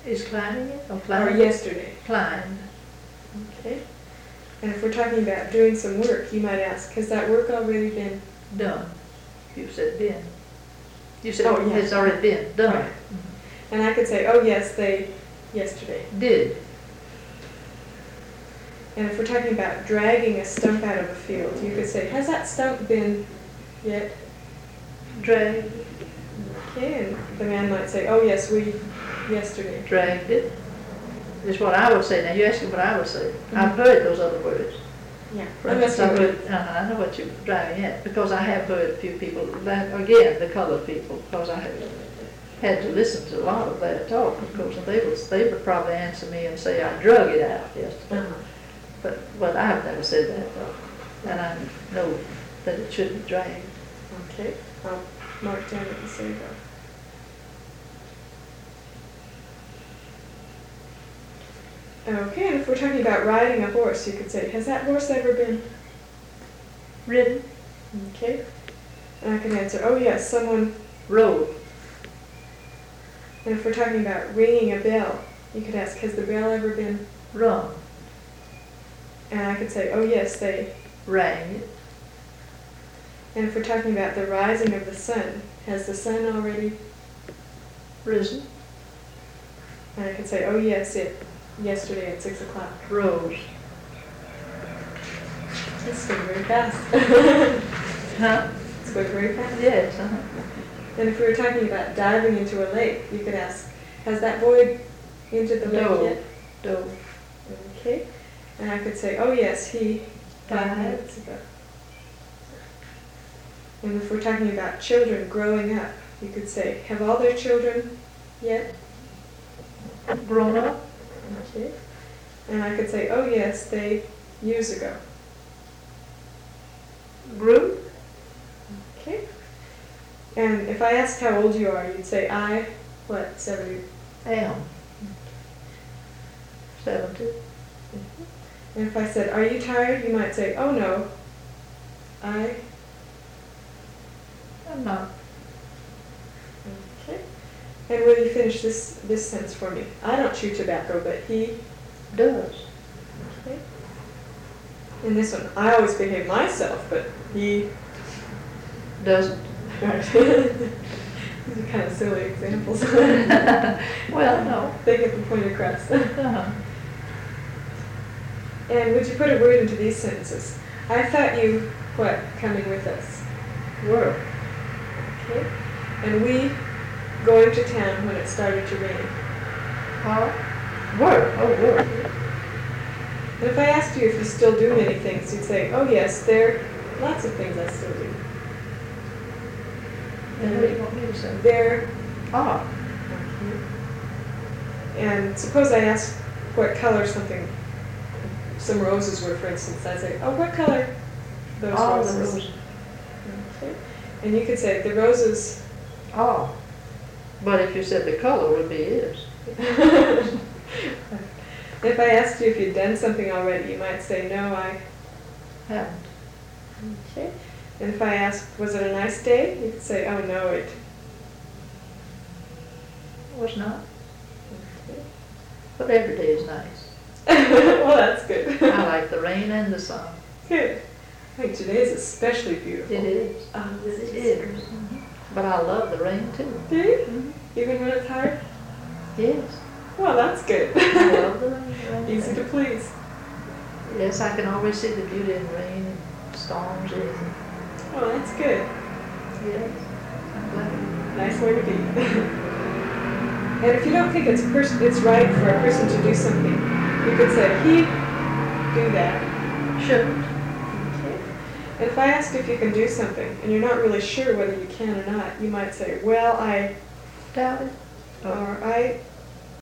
Is climbing it or Or climbing? yesterday. Climbed. Okay. And if we're talking about doing some work, you might ask, has that work already been Done. You said been. You said Oh, yeah. it's already been done. Right. And I could say, oh yes, they, yesterday. Did. And if we're talking about dragging a stump out of a field, you could say, has that stump been yet? Dragged. Okay, and the man might say, oh yes, we, yesterday. Dragged it. Is what I would say. Now you ask me what I would say. I've heard those other words. Yeah. For instance, I know what you're driving at, because I have heard a few people, that again, the colored people, because I have had to listen to a lot of that talk, of course, and they would probably answer me and say, I drug it out yesterday. But I have never said that though, and I know that it shouldn't be dragged. Okay, I'll mark down what you say though. Okay, and if we're talking about riding a horse, you could say, has that horse ever been Ridden. Okay. And I can answer, oh yes, someone Rode. And if we're talking about ringing a bell, you could ask, has the bell ever been Rung. And I could say, oh yes, they Rang it. And if we're talking about the rising of the sun, has the sun already Risen. And I could say, oh yes, yesterday at 6 o'clock. Rose. It's going very fast. Huh? It's going very fast. Yes. And if we were talking about diving into a lake, you could ask, has that boy entered the lake yet? Dove. Okay. And I could say, oh yes, he 5 minutes ago. And if we're talking about children growing up, you could say, have all their children yet grown up? Okay. And I could say, oh yes, they years ago. Grew? Okay. And if I asked how old you are, you'd say, I, what, 70? Am. 70. And if I said, are you tired? You might say, oh no, I'm not. Okay. And will you finish this sentence for me? I don't chew tobacco, but he does. Okay. And this one, I always behave myself, but he doesn't. Right. These are kind of silly examples. Well, no. They get the point across. Uh-huh. And would you put a word into these sentences? I thought you, what, coming with us? Were. Okay. And we going to town when it started to rain. How? Were. Oh, were. And if I asked you if you still do many things, you'd say, oh yes, there are lots of things I still do. And what do you want me to say? There are. And suppose I ask what color some roses were, for instance. I'd say, oh, what color those roses? The roses. Okay. And you could say, the roses are. But if you said the color would be is. If I asked you if you'd done something already, you might say, no, I haven't. Okay. And if I asked, was it a nice day? You could say, oh no, it was not. Okay. But every day is nice. Well, that's good. I like the rain and the sun. Good. I think today is especially beautiful. It is. It is. Mm-hmm. But I love the rain too. Do you? Mm-hmm. Even when it's hard? Yes. Well, that's good. I love the rain. Easy to please. Yes, I can always see the beauty in rain, storms, anything. Oh, that's good. Yes. I'm glad. Nice way to be. And if you don't think it's right for a person to do something, you could say, he do that. Shouldn't. Okay. And if I ask if you can do something, and you're not really sure whether you can or not, you might say, well, I doubt it. Or I